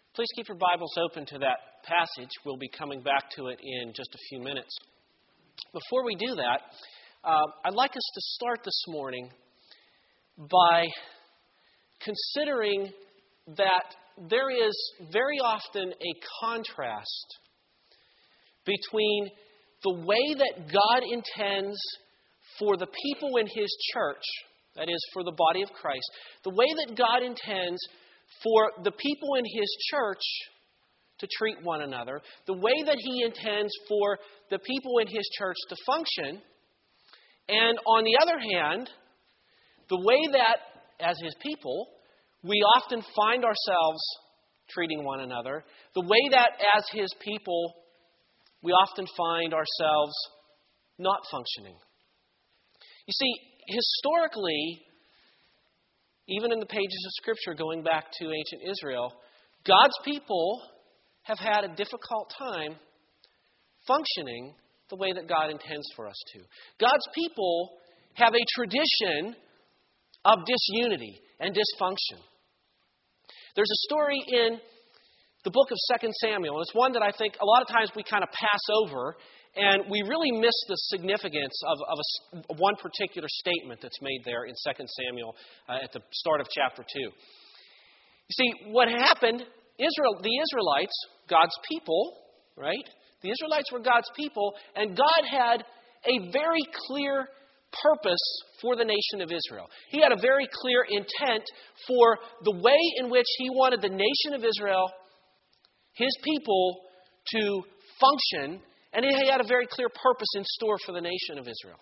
Please keep your Bibles open to that passage. We'll be coming back to it in just a few minutes. Before we do that, I'd like us to start this morning by considering that there is very often a contrast between the way that God intends for the people in His church, that is, for the body of Christ, the way that God intends for the people in His church to treat one another, the way that He intends for the people in His church to function, and on the other hand, the way that, as His people, we often find ourselves treating one another, the way that, as His people, we often find ourselves not functioning. You see, historically, even in the pages of Scripture going back to ancient Israel, God's people have had a difficult time functioning the way that God intends for us to. God's people have a tradition of disunity and dysfunction. There's a story in the book of 2 Samuel, and it's one that I think a lot of times we kind of pass over, and we really miss the significance of one particular statement that's made there in 2 Samuel at the start of chapter 2. You see, what happened, the Israelites, God's people, right? The Israelites were God's people, and God had a very clear purpose for the nation of Israel. He had a very clear intent for the way in which He wanted the nation of Israel, His people, to function, and He had a very clear purpose in store for the nation of Israel.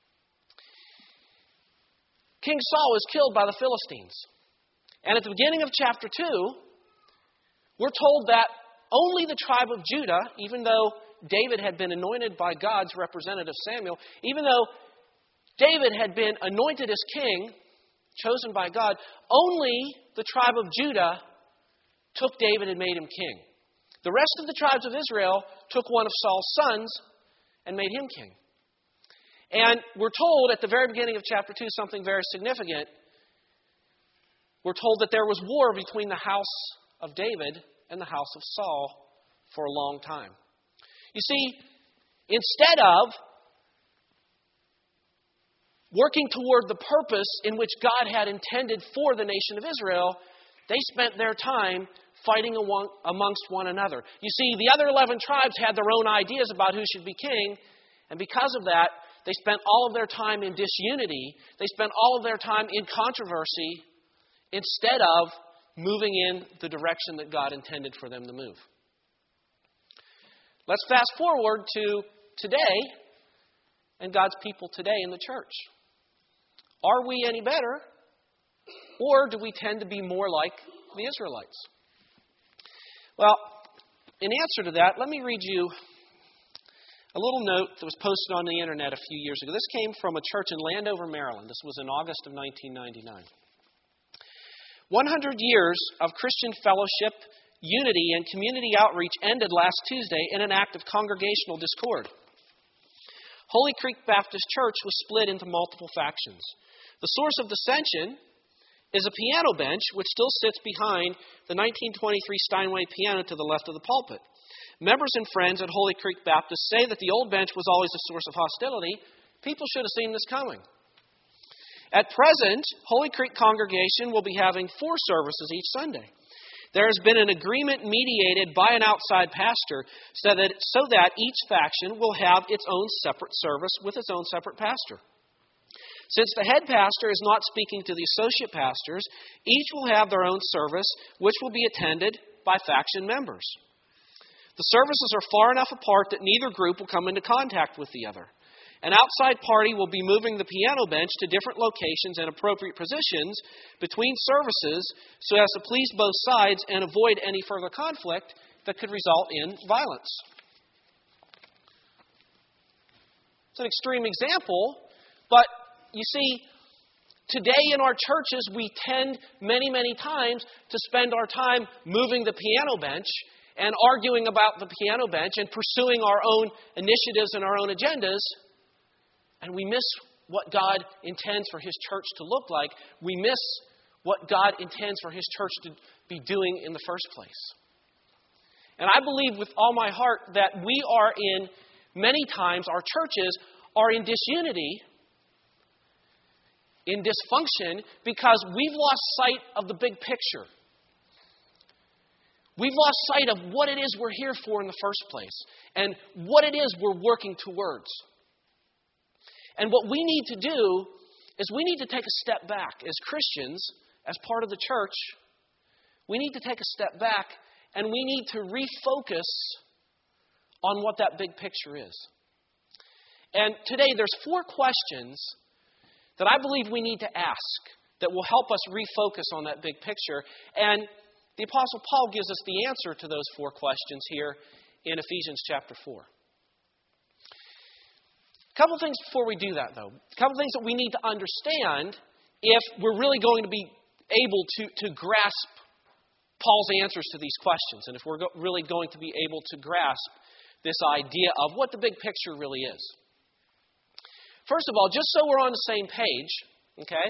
King Saul was killed by the Philistines. And at the beginning of chapter 2, we're told that only the tribe of Judah, even though David had been anointed by God's representative Samuel, even though David had been anointed as king, chosen by God, only the tribe of Judah took David and made him king. The rest of the tribes of Israel took one of Saul's sons and made him king. And we're told at the very beginning of chapter 2 something very significant. We're told that there was war between the house of David and the house of Saul for a long time. You see, instead of working toward the purpose in which God had intended for the nation of Israel, they spent their time fighting amongst one another. You see, the other 11 tribes had their own ideas about who should be king, and because of that, they spent all of their time in disunity. They spent all of their time in controversy instead of moving in the direction that God intended for them to move. Let's fast forward to today and God's people today in the church. Are we any better, or do we tend to be more like the Israelites? Well, in answer to that, let me read you a little note that was posted on the internet a few years ago. This came from a church in Landover, Maryland. This was in August of 1999. 100 years of Christian fellowship, unity, and community outreach ended last Tuesday in an act of congregational discord. Holy Creek Baptist Church was split into multiple factions. The source of dissension is a piano bench which still sits behind the 1923 Steinway piano to the left of the pulpit. Members and friends at Holy Creek Baptist say that the old bench was always a source of hostility. People should have seen this coming. At present, Holy Creek congregation will be having 4 services each Sunday. There has been an agreement mediated by an outside pastor so that each faction will have its own separate service with its own separate pastor. Since the head pastor is not speaking to the associate pastors, each will have their own service, which will be attended by faction members. The services are far enough apart that neither group will come into contact with the other. An outside party will be moving the piano bench to different locations and appropriate positions between services so as to please both sides and avoid any further conflict that could result in violence. It's an extreme example, but you see, today in our churches, we tend many, many times to spend our time moving the piano bench and arguing about the piano bench and pursuing our own initiatives and our own agendas, and we miss what God intends for His church to look like. We miss what God intends for His church to be doing in the first place. And I believe with all my heart that we are in, many times, our churches are in disunity, in dysfunction, because we've lost sight of the big picture. We've lost sight of what it is we're here for in the first place and what it is we're working towards. And what we need to do is we need to take a step back as Christians, as part of the church. We need to take a step back and we need to refocus on what that big picture is. And today there's 4 questions that I believe we need to ask that will help us refocus on that big picture. And the Apostle Paul gives us the answer to those 4 questions here in Ephesians chapter 4. A couple things before we do that, though. A couple things that we need to understand if we're really going to be able to grasp Paul's answers to these questions, and if we're really going to be able to grasp this idea of what the big picture really is. First of all, just so we're on the same page, okay,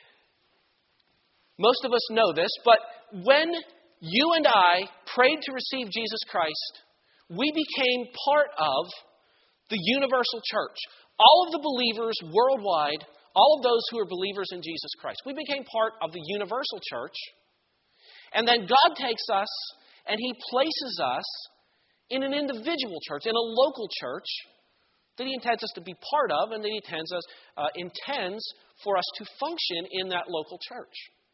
most of us know this, but when you and I prayed to receive Jesus Christ, we became part of the universal church. All of the believers worldwide, all of those who are believers in Jesus Christ, we became part of the universal church. And then God takes us and He places us in an individual church, in a local church that He intends us to be part of and that He intends for us to function in that local church.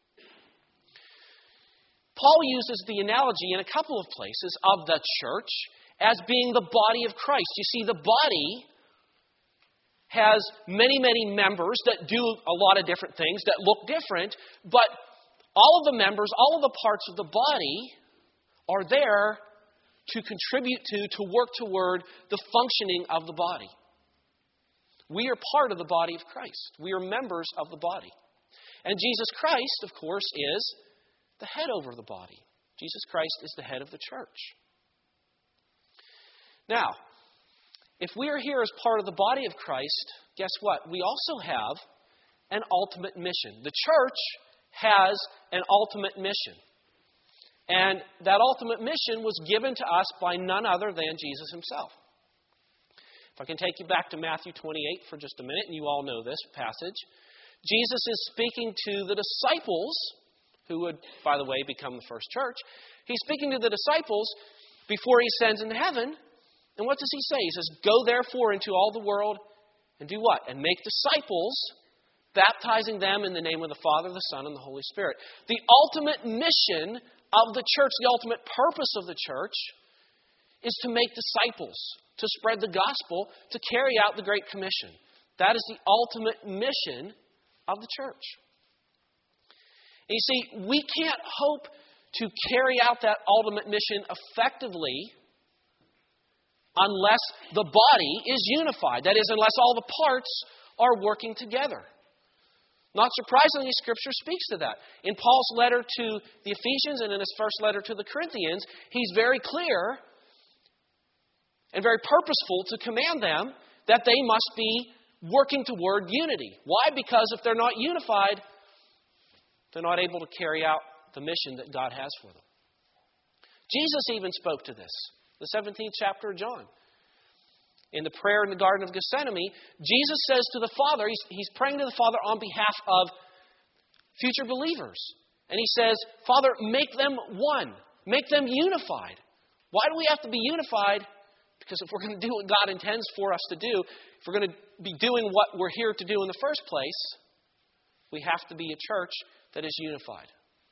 Paul uses the analogy in a couple of places of the church as being the body of Christ. You see, the body has many, many members that do a lot of different things that look different, but all of the members, all of the parts of the body are there to contribute to work toward the functioning of the body. We are part of the body of Christ. We are members of the body. And Jesus Christ, of course, is the head over the body. Jesus Christ is the head of the church. Now, if we are here as part of the body of Christ, guess what? We also have an ultimate mission. The church has an ultimate mission. And that ultimate mission was given to us by none other than Jesus Himself. If I can take you back to Matthew 28 for just a minute, and you all know this passage. Jesus is speaking to the disciples, who would, by the way, become the first church. He's speaking to the disciples before He ascends into heaven. And what does He say? He says, "Go therefore into all the world and do what? And make disciples, baptizing them in the name of the Father, the Son, and the Holy Spirit." The ultimate mission of the church, the ultimate purpose of the church, is to make disciples, to spread the gospel, to carry out the Great Commission. That is the ultimate mission of the church. And you see, we can't hope to carry out that ultimate mission effectively unless the body is unified. That is, unless all the parts are working together. Not surprisingly, Scripture speaks to that. In Paul's letter to the Ephesians and in his first letter to the Corinthians, he's very clear and very purposeful to command them that they must be working toward unity. Why? Because if they're not unified, they're not able to carry out the mission that God has for them. Jesus even spoke to this. The 17th chapter of John. In the prayer in the Garden of Gethsemane, Jesus says to the Father, he's praying to the Father on behalf of future believers. And He says, "Father, make them one. Make them unified." Why do we have to be unified? Because if we're going to do what God intends for us to do, if we're going to be doing what we're here to do in the first place, we have to be a church that is unified.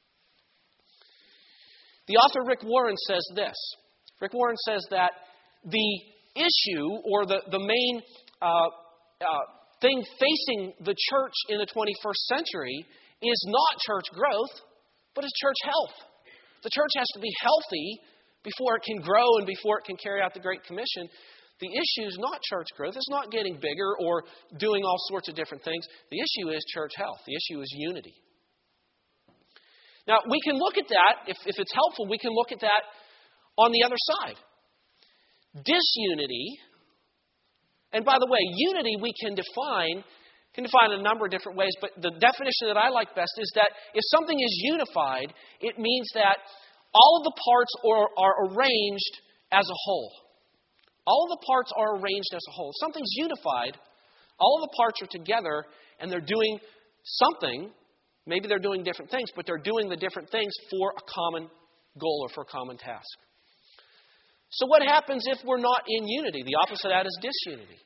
The author Rick Warren says this. Rick Warren says that the issue or the main thing facing the church in the 21st century is not church growth, but it's church health. The church has to be healthy before it can grow and before it can carry out the Great Commission. The issue is not church growth. It's not getting bigger or doing all sorts of different things. The issue is church health. The issue is unity. Now, we can look at that, if it's helpful, we can look at that on the other side. Disunity, and by the way, unity we can define in a number of different ways, but the definition that I like best is that if something is unified, it means that all of the parts are arranged as a whole. All of the parts are arranged as a whole. If something's unified, all of the parts are together, and they're doing something. Maybe they're doing different things, but they're doing the different things for a common goal or for a common task. So what happens if we're not in unity? The opposite of that is disunity.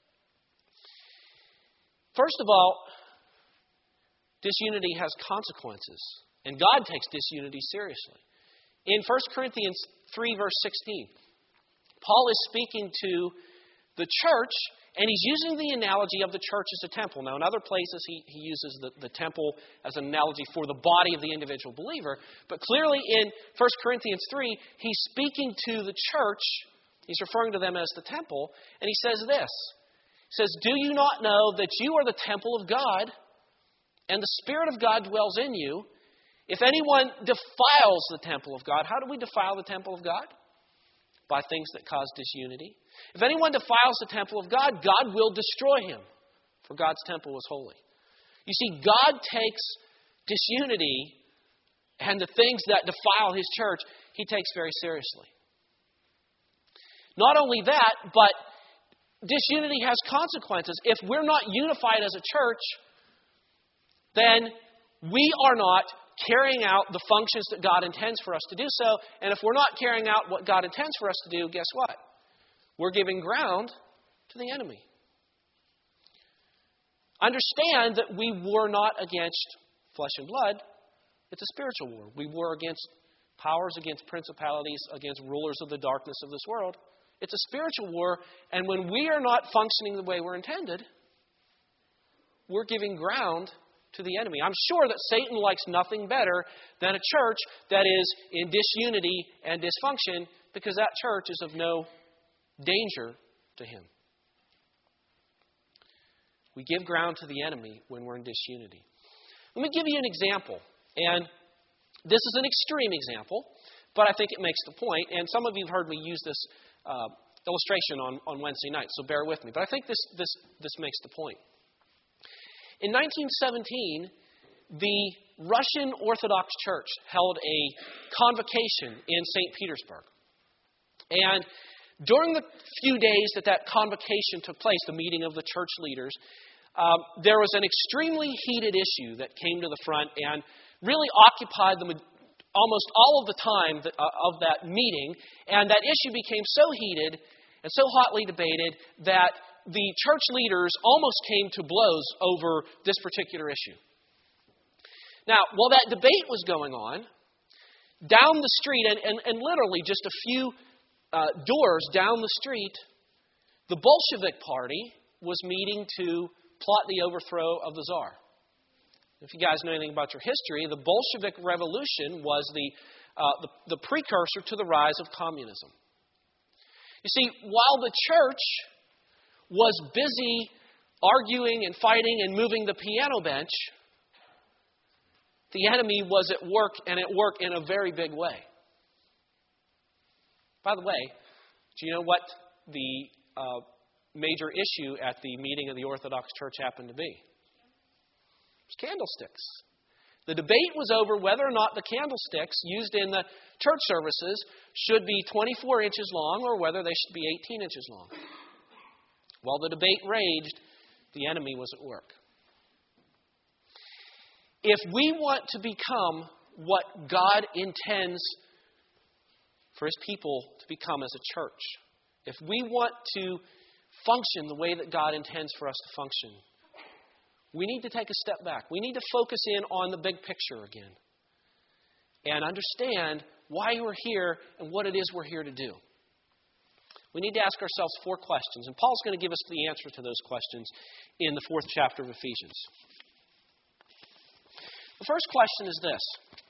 First of all, disunity has consequences, and God takes disunity seriously. In 1 Corinthians 3, verse 16, Paul is speaking to the church, and he's using the analogy of the church as a temple. Now, in other places, he uses the temple as an analogy for the body of the individual believer. But clearly in 1 Corinthians 3, he's speaking to the church. He's referring to them as the temple. And he says this. He says, "Do you not know that you are the temple of God, and the Spirit of God dwells in you? If anyone defiles the temple of God," how do we defile the temple of God? By things that cause disunity. If anyone defiles the temple of God, God will destroy him, for God's temple is holy. You see, God takes disunity and the things that defile His church, He takes very seriously. Not only that, but disunity has consequences. If we're not unified as a church, then we are not carrying out the functions that God intends for us to do so. And if we're not carrying out what God intends for us to do, guess what? We're giving ground to the enemy. Understand that we war not against flesh and blood. It's a spiritual war. We war against powers, against principalities, against rulers of the darkness of this world. It's a spiritual war. And when we are not functioning the way we're intended, we're giving ground to the enemy. I'm sure that Satan likes nothing better than a church that is in disunity and dysfunction, because that church is of no danger to him. We give ground to the enemy when we're in disunity. Let me give you an example. And this is an extreme example, but I think it makes the point. And some of you have heard me use this illustration on Wednesday night, so bear with me. But I think this makes the point. In 1917, the Russian Orthodox Church held a convocation in St. Petersburg. And during the few days that convocation took place, the meeting of the church leaders, there was an extremely heated issue that came to the front and really occupied almost all of the time of that meeting. And that issue became so heated and so hotly debated that the church leaders almost came to blows over this particular issue. Now, while that debate was going on, down the street, and literally just a few doors down the street, the Bolshevik Party was meeting to plot the overthrow of the Tsar. If you guys know anything about your history, the Bolshevik Revolution was the precursor to the rise of communism. You see, while the church was busy arguing and fighting and moving the piano bench, the enemy was at work, and at work in a very big way. By the way, do you know what the major issue at the meeting of the Orthodox Church happened to be? It was candlesticks. The debate was over whether or not the candlesticks used in the church services should be 24 inches long or whether they should be 18 inches long. While the debate raged, the enemy was at work. If we want to become what God intends for His people to become as a church, if we want to function the way that God intends for us to function, we need to take a step back. We need to focus in on the big picture again and understand why we're here and what it is we're here to do. We need to ask ourselves 4 questions, and Paul's going to give us the answer to those questions in the 4th chapter of Ephesians. The first question is this.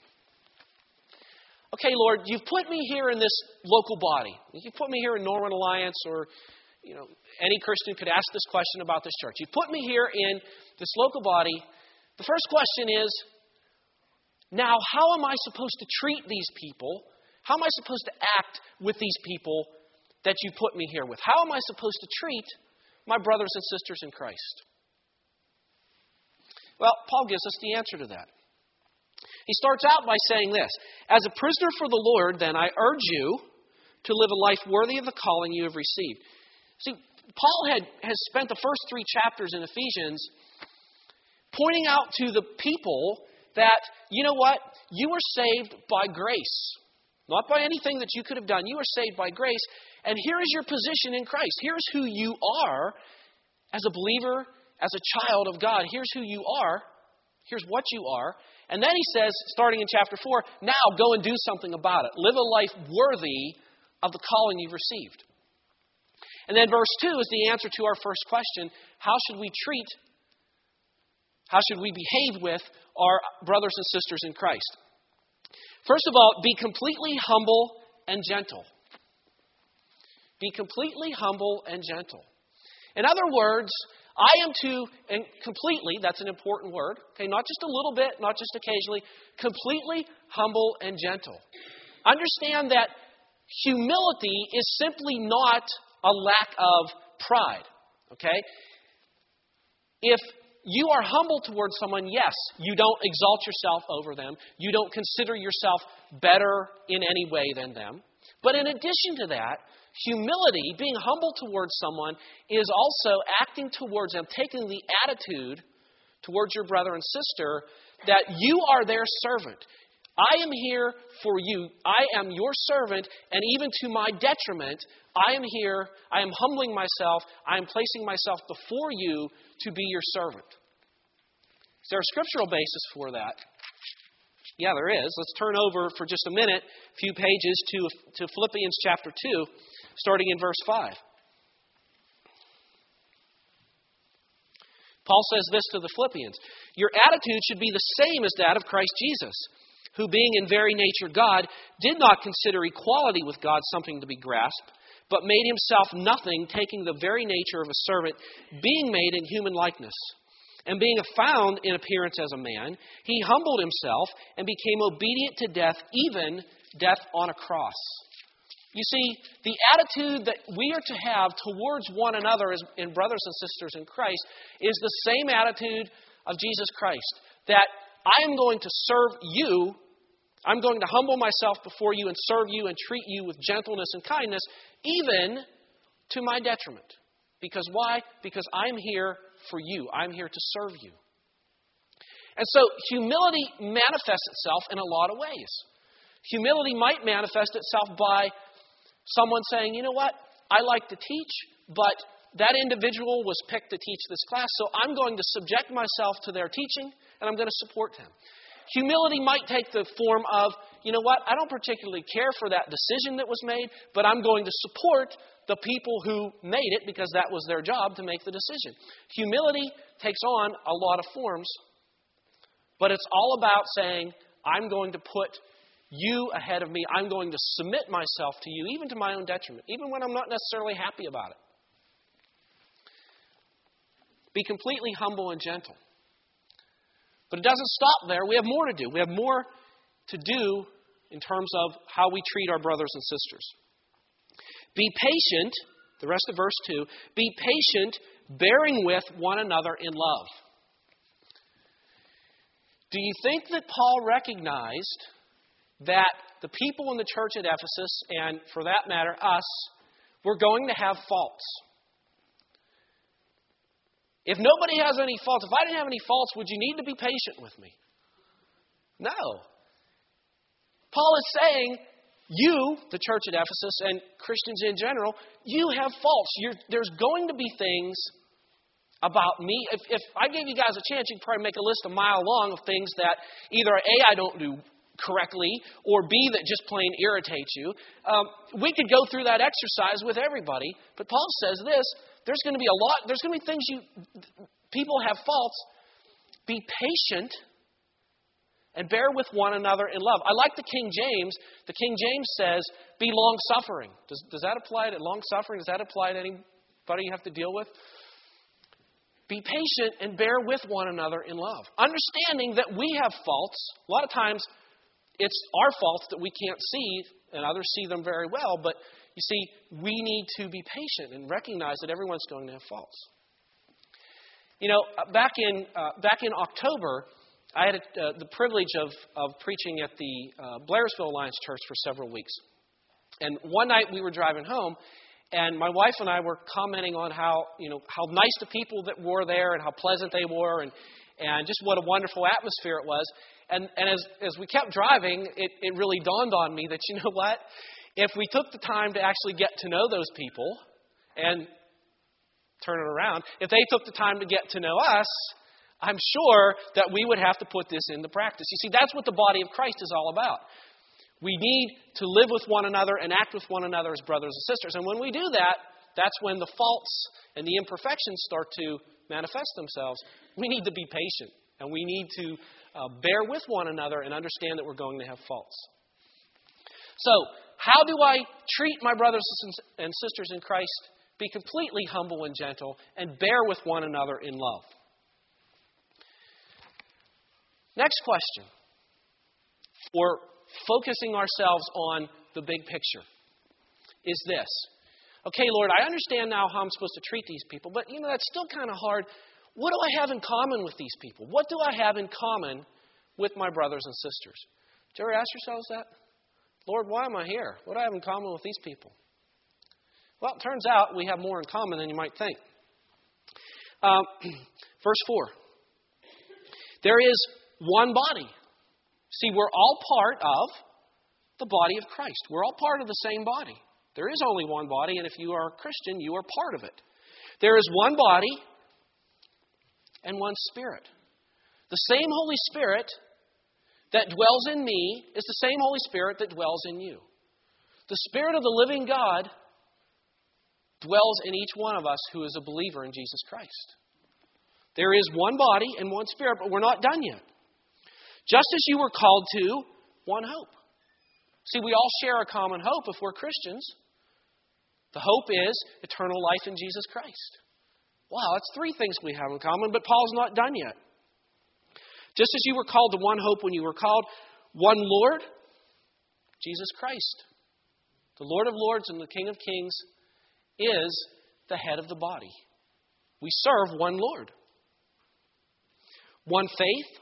Okay, Lord, you've put me here in this local body. You've put me here in Norman Alliance, or any Christian could ask this question about this church. You've put me here in this local body. The first question is, now how am I supposed to treat these people? How am I supposed to act with these people that you put me here with? How am I supposed to treat my brothers and sisters in Christ? Well, Paul gives us the answer to that. He starts out by saying this, "As a prisoner for the Lord, then, I urge you to live a life worthy of the calling you have received." See, Paul has spent the first 3 chapters in Ephesians pointing out to the people that, you know what? You were saved by grace. Not by anything that you could have done. You were saved by grace. And here is your position in Christ. Here's who you are as a believer, as a child of God. Here's who you are. Here's what you are. And then he says, starting in chapter 4, now go and do something about it. Live a life worthy of the calling you've received. And then verse 2 is the answer to our first question. How should we behave with our brothers and sisters in Christ? First of all, be completely humble and gentle. Be completely humble and gentle. In other words, I am to, and completely, that's an important word, okay, not just a little bit, not just occasionally, completely humble and gentle. Understand that humility is simply not a lack of pride, okay? If you are humble towards someone, yes, you don't exalt yourself over them. You don't consider yourself better in any way than them. But in addition to that, humility, being humble towards someone, is also acting towards them, taking the attitude towards your brother and sister that you are their servant. I am here for you. I am your servant, and even to my detriment, I am here, I am humbling myself, I am placing myself before you to be your servant. Is there a scriptural basis for that? Yeah, there is. Let's turn over for just a minute, a few pages to Philippians chapter 2, starting in verse 5. Paul says this to the Philippians, "Your attitude should be the same as that of Christ Jesus, who being in very nature God, did not consider equality with God something to be grasped, but made himself nothing, taking the very nature of a servant, being made in human likeness. And being found in appearance as a man, he humbled himself and became obedient to death, even death on a cross." You see, the attitude that we are to have towards one another as in brothers and sisters in Christ is the same attitude of Jesus Christ. That I am going to serve you, I'm going to humble myself before you and serve you and treat you with gentleness and kindness, even to my detriment. Because why? Because I'm here for you. I'm here to serve you. And so humility manifests itself in a lot of ways. Humility might manifest itself by someone saying, you know what, I like to teach, but that individual was picked to teach this class, so I'm going to subject myself to their teaching, and I'm going to support them. Humility might take the form of, you know what, I don't particularly care for that decision that was made, but I'm going to support the people who made it because that was their job to make the decision. Humility takes on a lot of forms, but it's all about saying, I'm going to put you ahead of me. I'm going to submit myself to you, even to my own detriment, even when I'm not necessarily happy about it. Be completely humble and gentle. But it doesn't stop there. We have more to do. We have more to do in terms of how we treat our brothers and sisters. Be patient, the rest of verse 2, be patient, bearing with one another in love. Do you think that Paul recognized that the people in the church at Ephesus, and for that matter, us, were going to have faults? If nobody has any faults, if I didn't have any faults, would you need to be patient with me? No. Paul is saying, you, the church at Ephesus, and Christians in general, you have faults. There's going to be things about me. If I gave you guys a chance, you'd probably make a list a mile long of things that either A, I don't do correctly, or B, that just plain irritates you. We could go through that exercise with everybody, but Paul says this, there's going to be things people have faults. Be patient and bear with one another in love. I like the King James. The King James says, be long-suffering. Does that apply to long-suffering? Does that apply to anybody you have to deal with? Be patient and bear with one another in love. Understanding that we have faults. A lot of times, it's our faults that we can't see, and others see them very well. But you see, we need to be patient and recognize that everyone's going to have faults. You know, back in October, I had the privilege of preaching at the Blairsville Alliance Church for several weeks. And one night we were driving home, and my wife and I were commenting on how nice the people that were there and how pleasant they were, and just what a wonderful atmosphere it was. And as we kept driving, it really dawned on me that, you know what? If we took the time to actually get to know those people and turn it around, if they took the time to get to know us, I'm sure that we would have to put this into practice. You see, that's what the body of Christ is all about. We need to live with one another and act with one another as brothers and sisters. And when we do that, that's when the faults and the imperfections start to manifest themselves. We need to be patient, and we need to bear with one another and understand that we're going to have faults. So, how do I treat my brothers and sisters in Christ? Be completely humble and gentle, and bear with one another in love. Next question, for focusing ourselves on the big picture, is this. Okay, Lord, I understand now how I'm supposed to treat these people, but that's still kind of hard. What do I have in common with these people? What do I have in common with my brothers and sisters? Did you ever ask yourselves that? Lord, why am I here? What do I have in common with these people? Well, it turns out we have more in common than you might think. Verse 4. There is one body. See, we're all part of the body of Christ. We're all part of the same body. There is only one body, and if you are a Christian, you are part of it. There is one body and one Spirit. The same Holy Spirit that dwells in me is the same Holy Spirit that dwells in you. The Spirit of the living God dwells in each one of us who is a believer in Jesus Christ. There is one body and one Spirit, but we're not done yet. Just as you were called to one hope. See, we all share a common hope if we're Christians. The hope is eternal life in Jesus Christ. Wow, that's three things we have in common, but Paul's not done yet. Just as you were called to one hope when you were called, one Lord, Jesus Christ. The Lord of Lords and the King of Kings is the head of the body. We serve one Lord. One faith.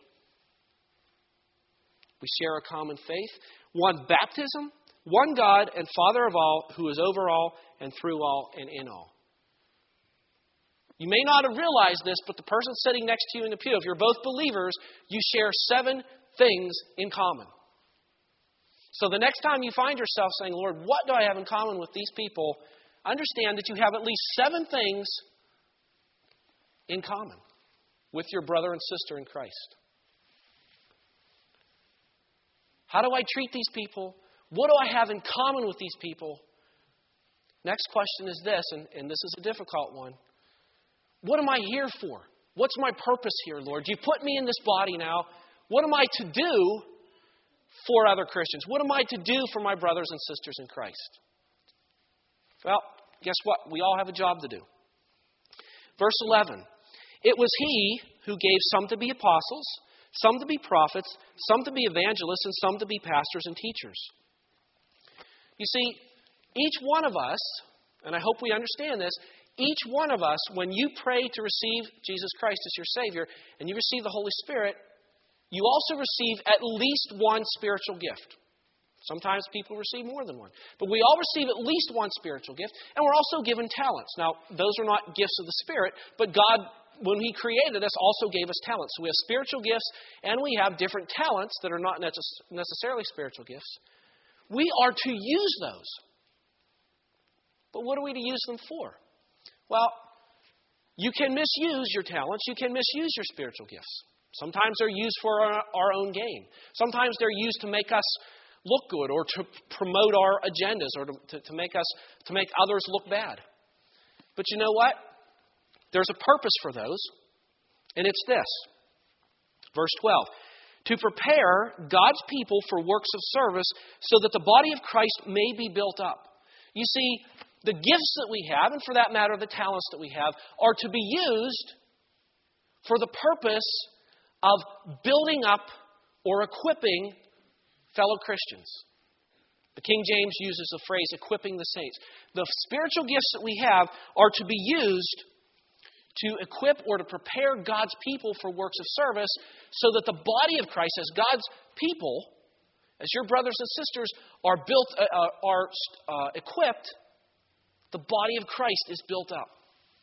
We share a common faith. One baptism. One God and Father of all, who is over all and through all and in all. You may not have realized this, but the person sitting next to you in the pew, if you're both believers, you share 7 things in common. So the next time you find yourself saying, Lord, what do I have in common with these people? Understand that you have at least 7 things in common with your brother and sister in Christ. How do I treat these people? What do I have in common with these people? Next question is this, and this is a difficult one. What am I here for? What's my purpose here, Lord? You put me in this body now. What am I to do for other Christians? What am I to do for my brothers and sisters in Christ? Well, guess what? We all have a job to do. Verse 11. It was He who gave some to be apostles, some to be prophets, some to be evangelists, and some to be pastors and teachers. You see, each one of us, and I hope we understand this, each one of us, when you pray to receive Jesus Christ as your Savior, and you receive the Holy Spirit, you also receive at least one spiritual gift. Sometimes people receive more than one. But we all receive at least one spiritual gift, and we're also given talents. Now, those are not gifts of the Spirit, but God, when He created us, also gave us talents. So we have spiritual gifts, and we have different talents that are not necessarily spiritual gifts. We are to use those. But what are we to use them for? Well, you can misuse your talents. You can misuse your spiritual gifts. Sometimes they're used for our own gain. Sometimes they're used to make us look good or to promote our agendas or to make others look bad. But you know what? There's a purpose for those, and it's this. Verse 12. To prepare God's people for works of service so that the body of Christ may be built up. You see, the gifts that we have, and for that matter, the talents that we have, are to be used for the purpose of building up or equipping fellow Christians. The King James uses the phrase, equipping the saints. The spiritual gifts that we have are to be used to equip or to prepare God's people for works of service so that the body of Christ, as God's people, as your brothers and sisters are equipped, the body of Christ is built up.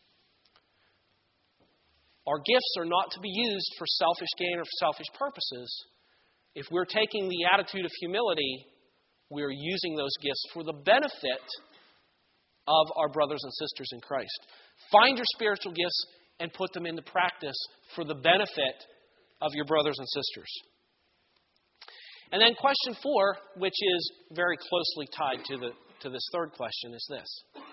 Our gifts are not to be used for selfish gain or for selfish purposes. If we're taking the attitude of humility, we're using those gifts for the benefit of our brothers and sisters in Christ. Find your spiritual gifts and put them into practice for the benefit of your brothers and sisters. And then question 4, which is very closely tied to this third question, is this.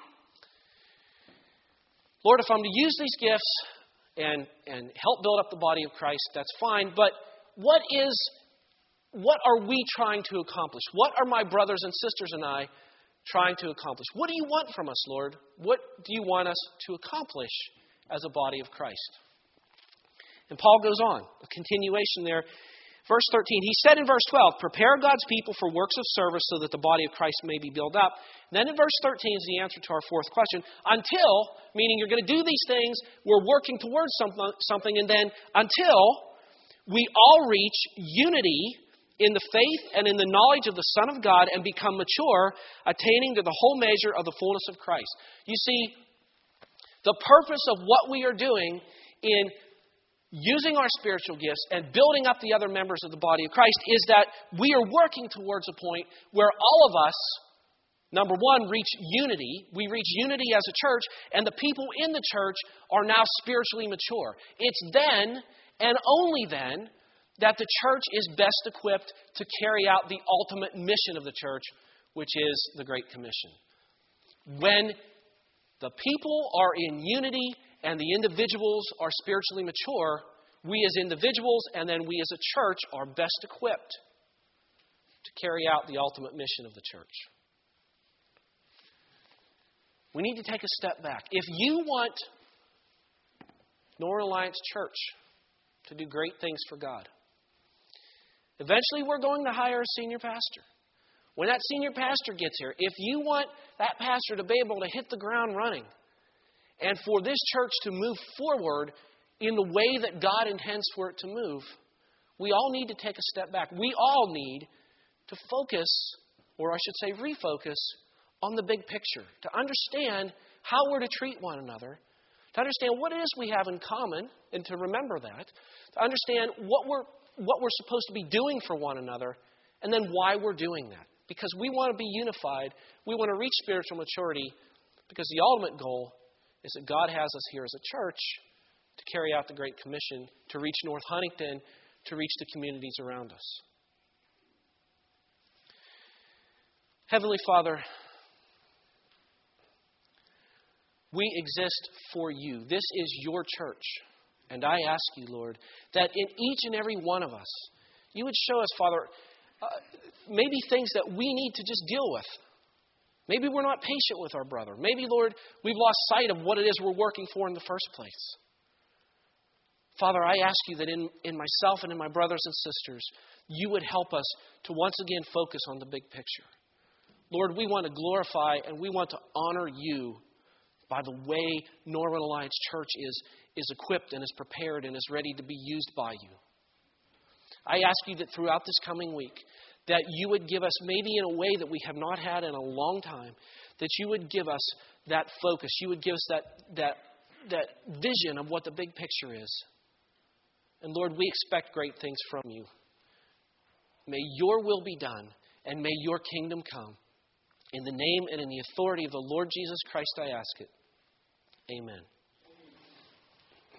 Lord, if I'm to use these gifts and help build up the body of Christ, that's fine. But what are we trying to accomplish? What are my brothers and sisters and I trying to accomplish? What do you want from us, Lord? What do you want us to accomplish as a body of Christ? And Paul goes on, a continuation there. Verse 13, he said in verse 12, prepare God's people for works of service so that the body of Christ may be built up. And then in verse 13 is the answer to our fourth question. Until, meaning you're going to do these things, we're working towards something, and then until we all reach unity in the faith and in the knowledge of the Son of God and become mature, attaining to the whole measure of the fullness of Christ. You see, the purpose of what we are doing in using our spiritual gifts and building up the other members of the body of Christ is that we are working towards a point where all of us, number one, reach unity. We reach unity as a church, and the people in the church are now spiritually mature. It's then, and only then, that the church is best equipped to carry out the ultimate mission of the church, which is the Great Commission. When the people are in unity and the individuals are spiritually mature, we as individuals and then we as a church are best equipped to carry out the ultimate mission of the church. We need to take a step back. If you want Northern Alliance Church to do great things for God, eventually we're going to hire a senior pastor. When that senior pastor gets here, if you want that pastor to be able to hit the ground running, and for this church to move forward in the way that God intends for it to move, we all need to take a step back. We all need to focus, or I should say refocus, on the big picture. To understand how we're to treat one another. To understand what it is we have in common, and to remember that. To understand what we're supposed to be doing for one another, and then why we're doing that. Because we want to be unified. We want to reach spiritual maturity, because the ultimate goal is that God has us here as a church to carry out the Great Commission, to reach North Huntington, to reach the communities around us. Heavenly Father, we exist for you. This is your church. And I ask you, Lord, that in each and every one of us, you would show us, Father, maybe things that we need to just deal with. Maybe we're not patient with our brother. Maybe, Lord, we've lost sight of what it is we're working for in the first place. Father, I ask you that in myself and in my brothers and sisters, you would help us to once again focus on the big picture. Lord, we want to glorify and we want to honor you by the way Northern Alliance Church is equipped and is prepared and is ready to be used by you. I ask you that throughout this coming week, that you would give us, maybe in a way that we have not had in a long time, that you would give us that focus. You would give us that vision of what the big picture is. And Lord, we expect great things from you. May your will be done, and may your kingdom come. In the name and in the authority of the Lord Jesus Christ, I ask it. Amen.